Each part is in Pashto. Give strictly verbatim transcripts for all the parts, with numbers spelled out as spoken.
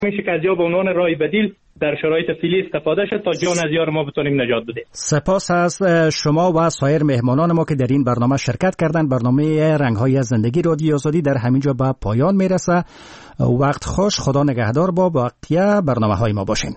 میشه که از یا به عنوان راه بدیل در شرایط فعلی استفاده شد تا جان از یار ما بتونیم نجات بدیم. سپاس از شما و سایر مهمانان ما که در این برنامه شرکت کردند. برنامه رنگ‌های زندگی رادیو آزادی در همینجا به پایان میرسه. وقت خوش، خدا نگهدار، با بقیه برنامه‌های ما باشین.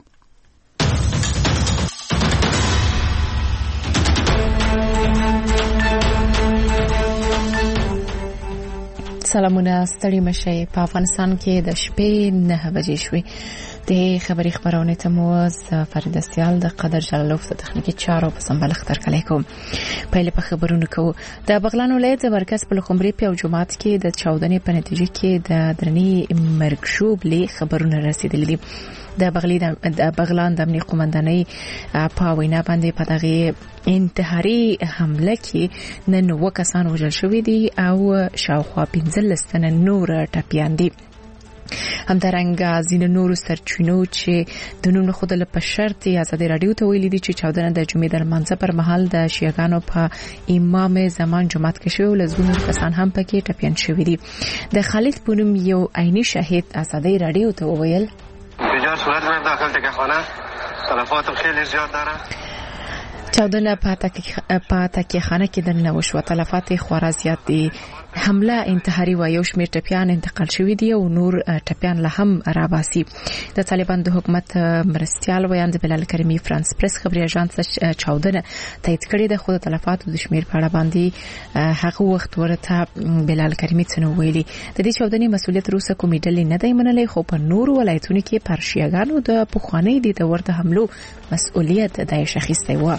سلامونه، ستړي مشئ. په افغانستان کې د شپې نه بجې شوې. د خبري خبرونه ته مو از فرید سیال د قدر جلالوف د تخنیکی چارو په سمبلخ تر کلی کوم. پهله په خبرونو کو د بغلان ولایت د مرکز په لخمبري په جماعت کې د چاودنې په نتیجه کې د درنی مرګشوب لې خبرونه رسیدلې دي. د بغلی د بغلان د امنیت قومندانۍ په وینا باندې په دغه انتحاري حمله کې نن وکسان وژل شوي دي او شاوخوا پنځلس تنه نور ټپیان دي. همدارنګه ځینې نورو سرچینو چې د نوم خودل په شرط ازادي رادیو ته ویلي دي چې چاودنه د جمعې د لمانځه پر مهال د شیعاګانو په امام زمان جماعت کې شوی او لزګونو کسان هم پکې ټپیان شوي دي. د خالد پونم یو عیني شاهد ازادي رادیو ته وویل بجای صورت من داخل تکخانه تلفاتم خیلی زیاد داره. چاودنه په تکیخانه کې دننه وشوه. تلفات خورا زیات دي. حمله انتحاري و یو شمېر ټپیان انتقال شوي دي او نور ټپیان لا هم راباسي. د طالبان د حکومت مرستيال ویاند بلال کریمی فرانس پریس خبري اژانس چاودنه تایید کړې ده، خو د تلفاتو د شمېر په اړه باندې هغه وخت ورته بلال کریمی څنګه ویلي. د دې چاودنې مسؤلیت روسه کومې ډلې نه دی منلې، خو په نورو ولایتونو کې پر شیعاګانو د پخوانۍ د ورته حملو مسؤلیت د شخصي و.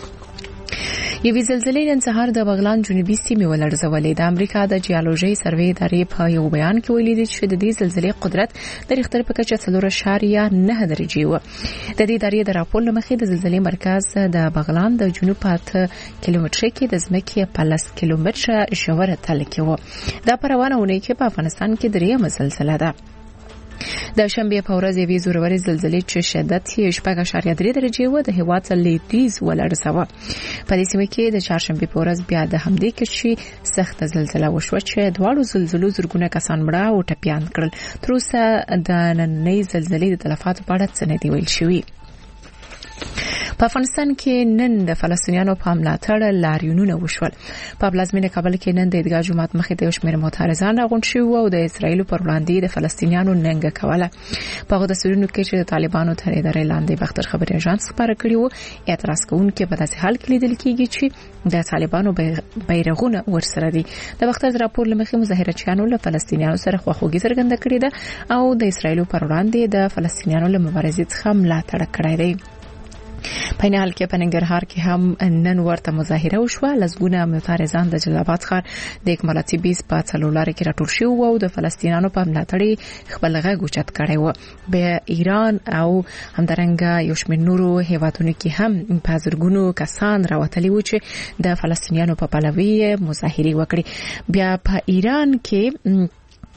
یوې زلزلې نن سهار د بغلان جنوبي سیمې ولړزولې. د امریکا د جیولوژي سروې ادارې په یو بیان کې ویلي دي چې د دې زلزلې قدرت د ریختر په کچه څلور اعشاریه نه درجې و. د دې ادارې د راپور لمخې د زلزلې مرکز د بغلان د جنوب په اته کیلومتره کې د ځمکې په لس کیلومتره ژوره تل کې و. دا په روانه اونۍ کې په افغانستان کې درېیمه زلزله ده. د شنبه په ورځ یوې زورورې زلزلې چې شدت یې شپږ اعشاریه درې درجې و د هېواد لویدیځ ولړزوه. په دې سیمه کې د چهارشنبه په ورځ بیا د همدې کچې سخت زلزله وشوه چې دواړو زلزلو زرګونه کسان مړه او ټپیان کړل. تر اوسه د نننۍ زلزلې د تلفاتو په اړه څه نه دی ویل شوي. په افغانستان کې نن د فلسطینیانو په ملاتړ لاریونونه وشول. په پلازمینه کابل کې نن د عیدګاه جومات مخې ته یو شمېر معترضان راغونډ شوي او د اسرایل پر وړاندې د فلسطینیانو ننګه کوله. په هغه دستورونو کې چې د طالبانو تر ادارې لاندې بختر خبري اژانس خبره کړې و، اعتراض کوونکي په داسې حال کې لیدل کېږي چې د طالبانو بیرغونه ورسره دي. د بختر راپور لمخې مظاهرچیانو له فلسطینیانو سره خواخوږي څرګنده کړې ده او د اسرایل پر وړاندې د فلسطینیانو له مبارزې څخه ملاتړ کړی دی. په نه حال کې په ننګرهار کې هم نن ورته مظاهره وشوه. لزګونه معترضان د جلال آباد ښار د اکمالاتي بیس په څلورلارې کې راټول شوي او د فلسطینیانو په ملاتړ خپل غږ اوچت کړی و. په ایران او همدارنګه یو شمېر نورو هیوادونو کې هم په زرګونو کسان راوتلي و چې د فلسطینیانو په پلوي مظاهره وکړي. بیا په ایران کې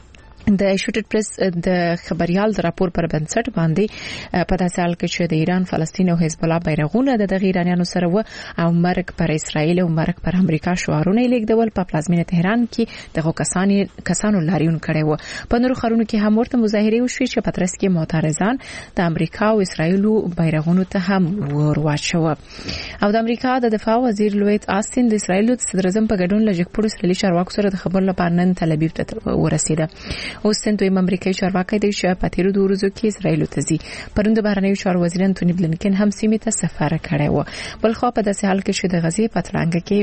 د ایشوټډ پریس د خبريال د راپور پر بنسټ باندې په داسې حال کې چې د ایران، فلسطین او حزب الله بیرغونه د دغه ایرانیانو سره و او مرګ پر اسرائیل او مرګ پر امریکا شعارونه لیکدول په پلازمینه تهران کې دغه کسان کسانو لاریون کړي و. په نورو ښارونو کې هم ورته مظاهره وشوې چې په ترڅ کې معترضان د امریکا او اسرائیل بیرغونو ته هم ورواچوه. او د امریکا د دفاع وزیر لوید آستین د اسرائیل د صدر اعظم په ګډون له جګپور اسرائیلي چارواکو سره د خبرو لپاره نن تل ابیب ته ورسیده. اوس دویم امریکایي چارواکي دی چې په تیرو دوه ورځو کې اسرائیل ته ځي. پرون د بهرنیو چارو وزیر انټونی بلینکن هم سیمې ته سفر کړی و. بل خو په داسې حال کې چې د غزې په تړانګه کې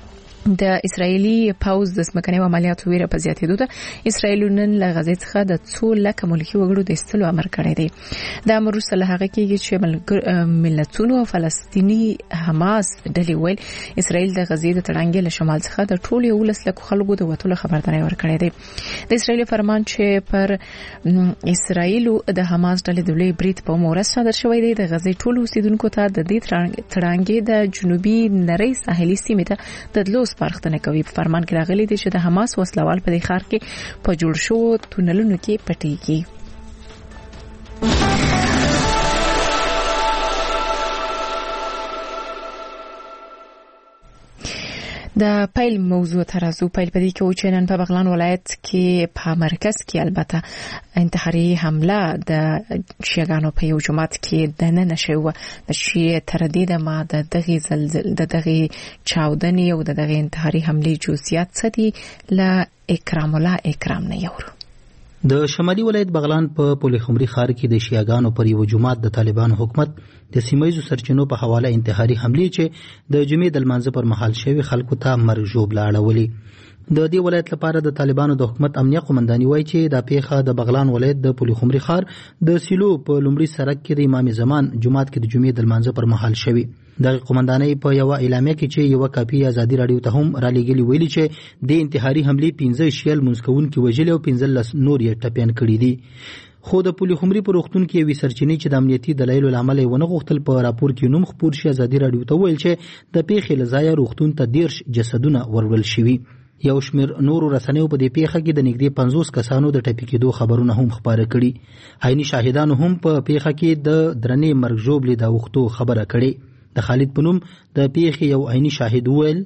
د اسرایلی پاوز د سمکني عملیاتو ویره په زیاتېدو ده. اسرائیل نن له غزې څخه د څو لک ملکی وګړو د استلو امر کړی دی. د امر سره هغه کېږي چې ملتونو او فلسطینی حماس ډلې ویل اسرائیل د غزې د تړانګې له شمال څخه د ټولو ولس له خلکو د وټولو خبرداري ورکړې ده. د اسرائیل فرمان چې پر اسرائیل د حماس ډلې د لوی بریټ په مورث صادر شوی دی د غزې ټولو اوسیدونکو ته د دې تړانګې د جنوبي نری ساحلي سیمې ته د دلو سپارښتنه کوي. په فرمان کې راغلي دي چې د حماس وسلوال په دې ښار کې په جوړ شوو تونلونو کې پټيږي. د د پیل موضوع ترازو پیل پدې کې او چې نن په بغلان ولایت کې په مرکز کې البته انتحاري حمله د شیعاګانو په یو جماعت کې د نن شو د شیعه تردید ما د دغه زلزل د دغه چاودنې او د دغه انتحاري حمله جزئیات څه دي ل اکرام الله اکرام نه یورو. د شمالي ولایت بغلان په پولیخمري ښار کې د شیعاګانو پر یو جماعت د طالبانو حکومت د سیمایي سرچینو په حواله انتحاري حمله چې د جمعې د لمانځه پر مهال شوی خلکو ته مرګ ژوبله اړولې. د دې ولایت لپاره د طالبانو د حکومت امنیه قومنداني وایي چې د پیښه د بغلان ولایت د پولیخمري ښار د سیلو په لومړي سرک کې د امام زمان جماعت کې د جمعې د لمانځه پر مهال شوی. د قومندانۍ په یو اعلامیه کې چې یو کاپی ازادي رادیو ته هم را لېږلي ویلي چې د انتحاري حمله پنځه شیل منځکونکي وژلي او پنځلس نور یې ټپیان کړي دي. خو د پولیخمري په روغتون کې وی سرچینې چې د امنیتي دلایلو لامل یې ونه غوښتل په راپور کې نوم خپور شي ازادي رادیو ته ویل چې د پیښې لزایا روغتون ته دیرش جسدونه ورول شوي. یو شمیر نورو رسنیو په دې پیښه کې د نږدې پنځوس کسانو د ټپي کېدو خبرونه هم خبره کړي. عیني شاهدانو هم په پیښه کې د درنې مرګ ژوبلې د اوښتو خبره کړې. د خالد پنوم د پیښې یو عیني شاهد ویل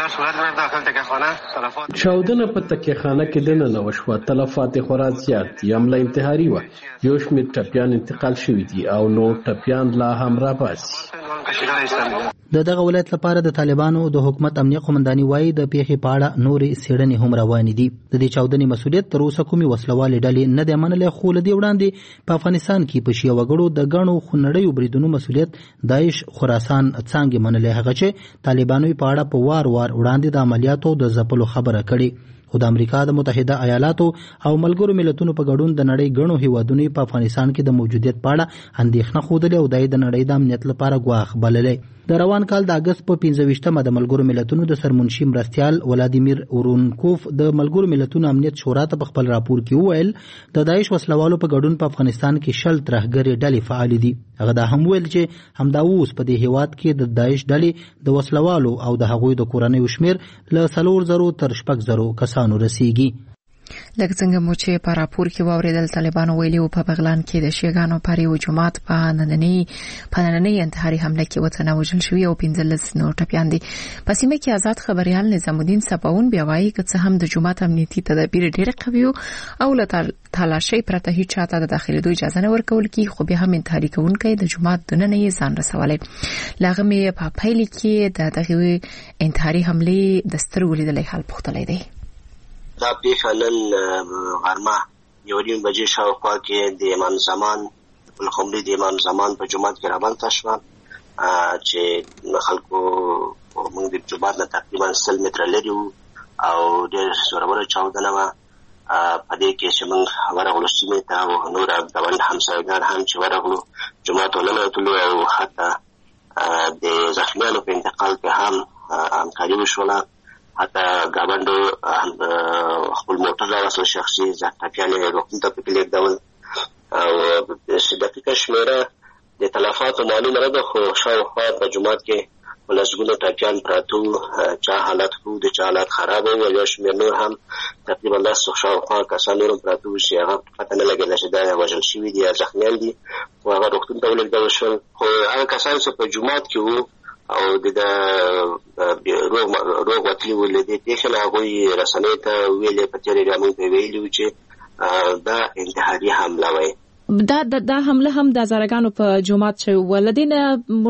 چاودنه په تکیه خانه کې دننه وشوه. تلفات خورا زیات دي. حمله انتحاري وه. یو شمېر ټپیان انتقال شوي دي او نور ټپیان لا هم راباسي. د دغه ولایت لپاره د طالبانو د حکومت امنیه قومنداني وایي د پیښې په اړه نورې څېړنې هم روانې دي. د دې چاودنې مسؤلیت تر اوسه کومې وسلوالې ډلې نه دی منلی، خو له دې وړاندې په افغانستان کې په شیعه وګړو د ګڼو خونړیو بریدونو مسؤلیت داعش خراسان څانګې منلی، هغه چې طالبانو په اړه په وار وار وړاندې د عملیاتو د ځپلو خبره کړې. خو د امریکا د متحده ایالاتو او ملګرو ملتونو په ګډون د نړۍ ګڼو هیوادونو په افغانستان کې د موجودیت په اړه اندېښنه ښودلې او د نړۍ د امنیت لپاره ګواښ بللې. د روان کال د اگست په پنځه ویشتمه د ملګرو ملتونو د سرمنشي مرستیال ولادیمیر اورونکوف د ملګرو ملتونو امنیت شورا ته په خپل راپور کې وویل د داعش وسلوالو په ګډون په افغانستان کې شل ترهګرې ډلې فعال دي. هغه دا هم ویل چې همدا اوس په دې هیواد کې د داعش ډلې د وسلوالو او د هغوی د کورنیو شمیر له څلور زرو تر شپږ زرو کسانو رسیږي. لکه څنګه مو چې په راپور کې واوریدل، طالبانو ویلي وو په بغلان کې د شیعاګانو پر یو جماعت په نننۍ په نننۍ انتحاري حمله کې وتنه وژل شوي او پنځلس نور ټپیان دي. په سیمه کې آزاد خبريال نظام الدین صفاون بیا وایي که څه هم د جماعت امنیتي تدابیر ډېر قوي او له تلاشۍ پرته هیڅ چاته د داخلېدو اجازه نه ورکول کیږي، خو بیا هم انتحاري کوونکی د جماعت دننه یې ځان رسولی. له هغه مې په پیل کې د دغه انتحاري حملې د سترګو لیدلی حال پوښتلی دی. دا پیښه نن غرمه یو نیم بجې شاوخوا کې د امام زمان پلخمري د امام زمان په جومات کې رابنده شوه چې خلکو موږ د جومات نه تقریبا سل متره لرې وو او ډېر زوروره چاودنه وه. په دې کې چې موږ ورغلو سیمې ته او نور ګاونډ همسایګان هم چې ورغلو جومات ته ننوتلو او حتی د زخمیانو په انتقال کې هم همکاري وشوله. حتی ګاونډو خپل موټر راوستل، شخصي ټپیان یې روغتون ته پکې لېږدول او دقیقه شمېره د تلفاتو معلومه نه ده، خو شاوخوا په جومات کې په لسګونو ټپیان پراته وو. چا حالت ښه د چا حالت خراب و او یو شمېر نور هم تقریبا لس شاوخوا کسان نور هم پراته وو چې هغه پته نه لګېده چې دا وژل شوي دي یا زخمیان دي، خو هغه روغتون ته ولېږدول شول. خو هغه کسان چې په جومات کې وو او د روغ روغ وتلي ول دي پیښه له هغوی رسنۍ ته ویلې په تېرې ډرامې ته ویلي وو چې دا انتحاري حمله وایي. دا دا حمله هم د هزارګانو په جومات شوی ولدینه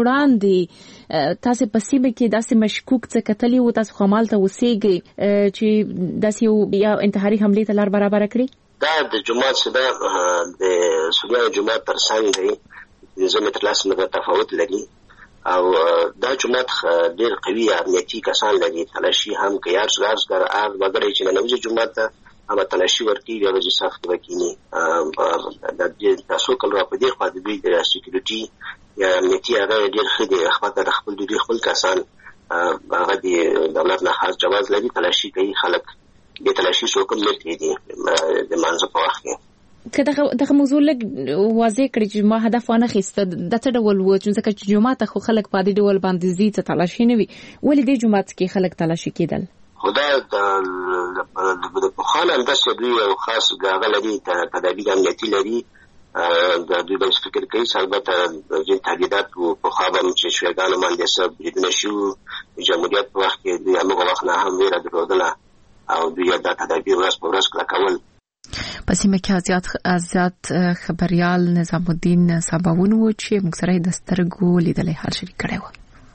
وړاندې تاسو په سیمه کې داسې مشکوک څه کتلی وو، تاسو خمال ته وسیږئ چې داسې یو انتحاري حمله ته لار برابر کړي؟ دا د جومات څخه د سنیانو جومات تر څنګ دی، پنځه متره لس متره تفاوت لري او دا جومات ډېر قوي امنیتي کسان لري. تلاشي هم که یار سګار سګار هغه وګړي چې ننوځي جومات ته هم تلاشي ورکوي بیا به چې صف کې وکیني. د تاسو کله را په دې خوا د دوی د سکیورټي یا امنیتي هغه ډېر ښه دی، خپل د خپل دوی خپل کسان هغه د دولت نه خاص جواز لري، تلاشي کوي. خلک د تلاشي څوک هم نه پرېږدي د لمانځه په وخت کې. که دغه موضوع لږ واضح کړي چې ما هدف ونه اخیسته د څه ډول و، ځکه چې جومات ته خو خلک په دې ډول باندې ځي څه تلاشي نه وي، ولې دې جومات کې خلک تلاشي کېدل؟ خو دا د پخوا نه همداسې دوی یو خاص هغه لري، تدابیر امنیتي لري. د دوی به فکر کوي البته ځینې تهدیدات و پخوا به هم چې شیعاګانو باندې څه بریدونه شوي جمهوریت په وخت کې دوی هغه وخت نه هم ویره درلودله او دوی دا تدابیر ورځ په ورځ کلکول. په سیمه کې ازیات ازیات خبريال نظام الدین سباون و چې موږ سره د سترګو لیدلې حال شریک کړی و.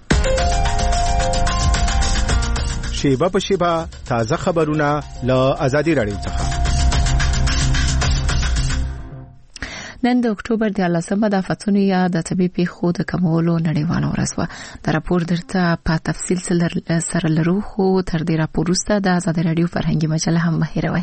شیبه په شیبه تازه خبرونه له آزادي رادیو څخه. نن د اکتوبر د لسمه د آفتونو یا د طبي پیښو د کمولو نړیواله ورځ وه. دا راپور درته په تفصیل سره لرو، خو تر دې راپور وروسته د آزادي رادیو فرهنګي مجله هم مه هېروئ.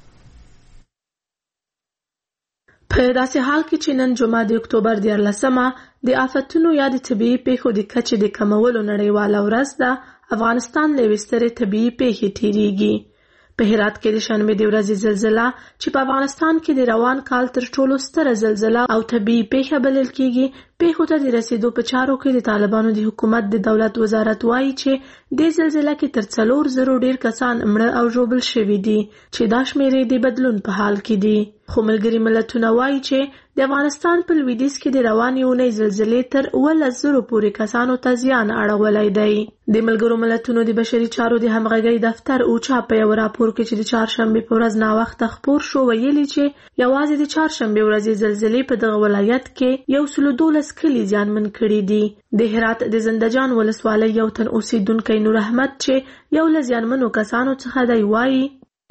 په داسې حال کې چې نن جمعه د اکتوبر د لسمه د آفتونو یا د طبي پیښو د کچې د کمولو نړیواله ورځ ده، افغانستان له وسترې طبي پیښې تیریږي. په هرات کې د شنبه د ورځې زلزلہ چې په افغانستان کې د روان کال تر ټولو ستره زلزلہ او طبي پیښه بلل کېږي، پیښو ته د رسیدو په چارو کې د طالبانو د حکومت د دولت وزارت وایي چې د زلزلہ کې تر څلور زرو ډیر کسان مړه او ژوبل شوي دي، چې دا شمیرې د بدلون په حال کې دي. خو ملګري ملتونه وایي چې د افغانستان په لویدیځ کې د روانې اونۍ زلزلې تر اوولس زرو پورې کسانو ته زیان اړولی دی. د ملګرو ملتونو د بشري چارو د همغږۍ دفتر اوچا په یو راپور کې چې د چهارشنبې په ورځ ناوخته خپور شو ویلي چې یوازې د چهارشنبې ورځې زلزلې په دغه ولایت کې یو سل دولس کلي زیانمن کړي دي. د هرات د زندهجان ولسوالۍ یو تن اوسیدونکی نور احمد چې یو له زیانمنو کسانو څخه دی وایي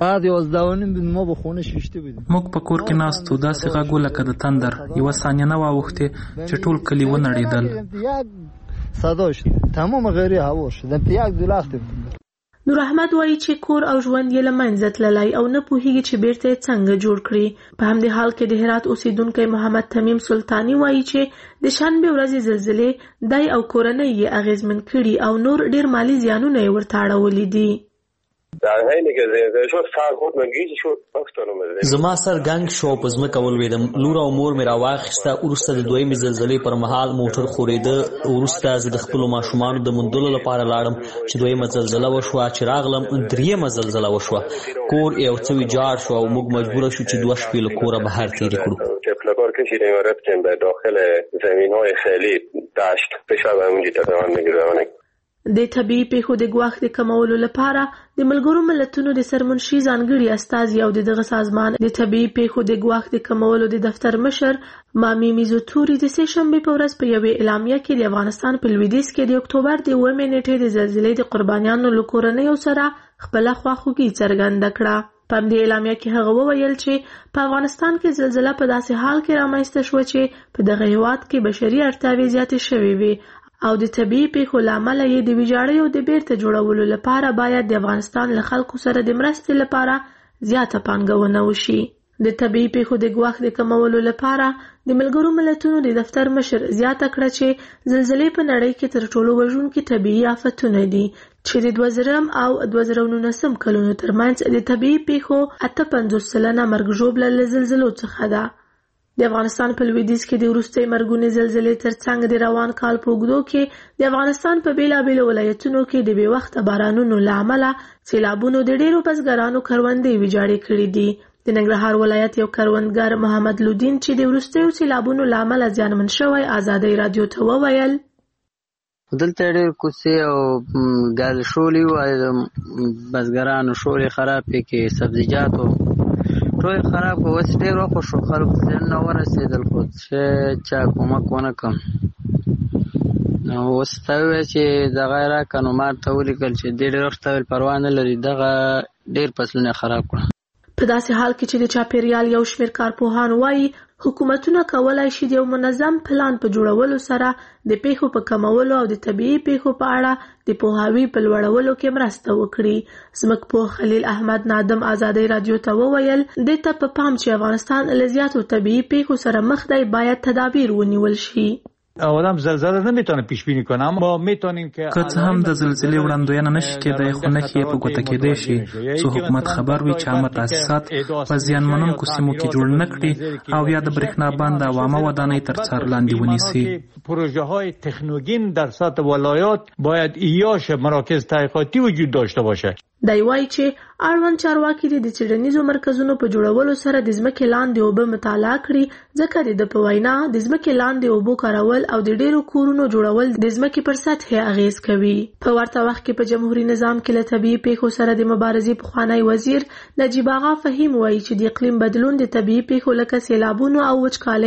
موږ په کور کې ناستو، داسې غږ و لکه د تندر، یوه ثانیه نه واوښتې چې ټول کلي ونړېدل. نور احمد وایي چې کور او ژوند یې له منځه تللی او نه پوهیږي چې بیرته یې څنګه جوړ کړي. په همدې حال کې د هرات اوسیدونکی محمد تمیم سلطانی وایي چې د شنبې ورځې زلزلې دی او کورنۍ یې اغیزمن کړي او نور ډیر مالی زیانونه یې ورته اړولي دي. زما سر ګنګ شو، په ځمکه ولوېدم. لور او مور مې راواخیسته. وروسته د دویمې زلزلې پر مهال موټر ښورېده. وروسته زه د خپلو ماشومانو د موندلو لپاره لاړم چې دویمه زلزله وشوه. چې راغلم دریمه زلزله وشوه. کور یو څه ویجاړ شو او موږ مجبوره شو چې دوه شپې له کوره بهر تېرې کړو. د طبي پیښو د ګواښ د کمولو لپاره د ملګرو ملتونو د سرمنشي ځانګړي استازي او دغه سازمان د طبي پیښو د ګواښ د کمولو د دفتر مشر مامي میزوتوري د سه شنبه په ورځ په یوې اعلامیه کې د افغانستان په لویدیځ کې د اکتوبر د اوومې نیټې د زلزلې د قربانیانو له کورنیو سره خپل خواخوږي څرګنده کړه. په دې اعلامیه کې هغه وویل چې په افغانستان کې زلزلہ په داسې حال کې رامنځته شوه چې په دغه هیواد کې بشري اړتیاوې زیاتې شوې وي او د طبي پیښو له امله یې د ویجاړۍ او د بیرته جوړولو لپاره باید د افغانستان له خلکو سره د مرستې لپاره زیاته پانګونه وشي. د طبي پیښو د ګواښ د کمولو لپاره د ملګرو ملتونو د دفتر مشر زیاته کړه چې زلزلې په نړۍ کې تر ټولو وژونکي طبیعي آفتونه دي چې د دوه زره او دوه زره نولسم کلونو ترمنځ د طبیعي پیښو اته پنځوس سلنه مرګ ژوبله له زلزلو څخه ده. د افغانستان په لویدیځ کې د وروستۍ مرګونې زلزلې ترڅنګ د روان کال په اوږدو کې د افغانستان په بیلابیلو ولایتونو کې د بې وخته بارانونو له امله سیلابونو د ډېرو بزګرانو کروندې ویجاړې کړې دي. د ننګرهار ولایت یو کروندګر محمد لودین چې د وروستیو سیلابونو له امله زیانمن شوی آزادۍ رادیو ته وویل دلته ډېر کوڅې او ګل شولې وو، بزګرانو شولې خرابې کې سبزیجاتو ټول خراب و. اوس ډېر وخت شو خلکو ځان نه ورسېدل خو چې چا کومک ونه کړم. نو اوس ته ووایه چې دغه یې راکړه نو ما ته ولیکل چې دې ډېر وخت ته ویل پروا نه لري، دغه ډېر فصلونه خراب کړه. په داسې حال کې چې د چاپیریال یو شمېر کارپوهان وایي حکومتونه کولی شي د یو منظم پلان په جوړولو سره د پیښو په کمولو او د طبیعي پیښو په اړه د پوهاوي په لوړولو کې مرسته وکړي. ځمکپوه خلیل احمد نادم آزادۍ رادیو ته وویل دې ته په پام چې افغانستان له زیاتو طبیعي پیښو سره مخ دی باید تدابیر ونیول شي. آدم زلزله نمیتونه پیش بینی کنه اما میتونیم که که څه هم د زلزلې وړاندوینه نشي کېدای خو نښې په ګوته کېدای شي څو حکومت خبر وي چې عامه تاسیسات په زیانمنونکو سیمو کې جوړ نه کړي او یا د برېښنا بند او عامه ودانۍ تر څار لاندې ونیسي. پروژه های تکنوگین در سطح ولایات باید ایاش مراکز تحقیقاتی وجود داشته باشه. دی وایي چې اړوند چارواکي د څېړنیزو مرکزونو په جوړولو سره د ځمکې لاندې اوبه مطالعه کړي، ځکه د په وینا د ځمکې لاندې اوبو کارول او د ډېرو کورونو جوړول د ځمکې پر سطح اغیز کوي. په ورته وخت کې په جمهوریت نظام کې له طبیعي پیښو سره د مبارزې پخوانی وزیر نجیب آغا فهیم وایي چې د اقلیم بدلون د طبیعي پیښو لکه سیلابونو او وچکالۍ